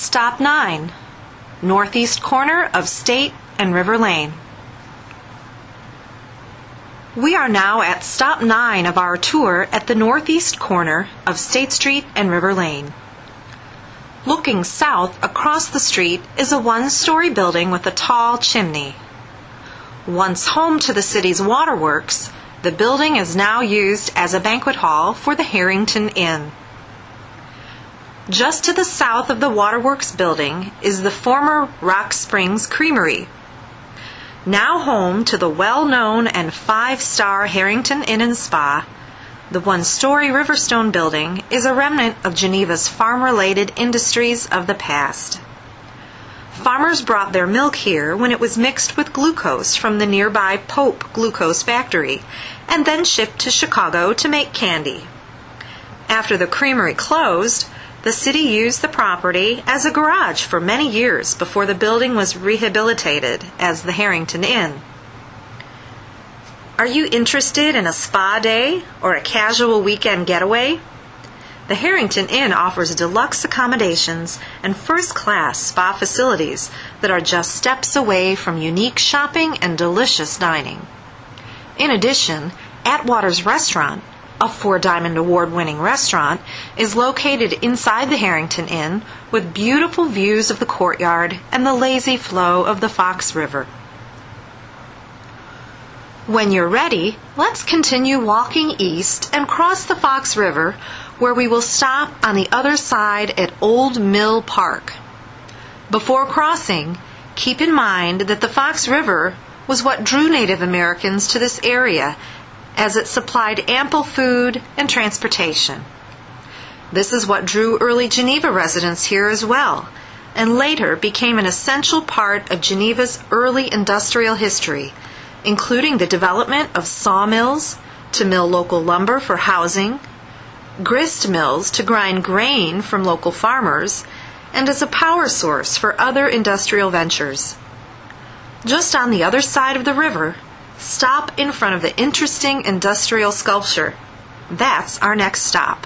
Stop 9, northeast corner of State and River Lane. We are now at Stop 9 of our tour at the northeast corner of State Street and River Lane. Looking south across the street is a one-story building with a tall chimney. Once home to the city's waterworks, the building is now used as a banquet hall for the Harrington Inn. Just to the south of the Waterworks building is the former Rock Springs Creamery. Now home to the well-known and five-star Harrington Inn and Spa, the one-story Riverstone building is a remnant of Geneva's farm-related industries of the past. Farmers brought their milk here when it was mixed with glucose from the nearby Pope Glucose Factory and then shipped to Chicago to make candy. After the creamery closed, the city used the property as a garage for many years before the building was rehabilitated as the Harrington Inn. Are you interested in a spa day or a casual weekend getaway? The Harrington Inn offers deluxe accommodations and first-class spa facilities that are just steps away from unique shopping and delicious dining. In addition, Atwater's Restaurant, a 4-Diamond Award-winning restaurant, is located inside the Harrington Inn with beautiful views of the courtyard and the lazy flow of the Fox River. When you're ready, let's continue walking east and cross the Fox River, where we will stop on the other side at Old Mill Park. Before crossing, keep in mind that the Fox River was what drew Native Americans to this area, as it supplied ample food and transportation. This is what drew early Geneva residents here as well, and later became an essential part of Geneva's early industrial history, including the development of sawmills to mill local lumber for housing, grist mills to grind grain from local farmers, and as a power source for other industrial ventures. Just on the other side of the river, stop in front of the interesting industrial sculpture. That's our next stop.